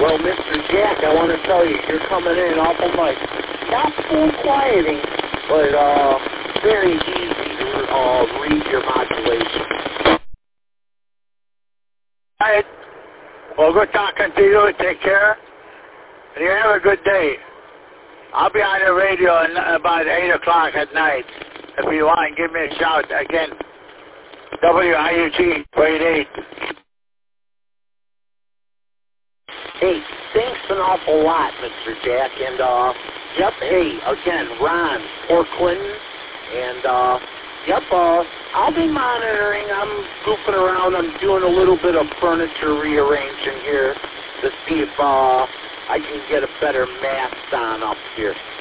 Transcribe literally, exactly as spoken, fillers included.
Well, Mister Jack, I want to tell you, you're coming in awful nice. Not full quieting, but uh, very easy to uh, read your modulation. All right. Well, good talking to you. Take care. And you have a good day. I'll be on the radio at about eight o'clock at night. If you want, give me a shout again. W I U G, grade eight. Hey, thanks an awful lot, Mister Jack. And, uh, yep, hey, again, Ron, Port Clinton. And, uh, yep, uh, I'll be monitoring. I'm goofing around. I'm doing a little bit of furniture rearranging here to see if, uh, I can get a better mast on up here.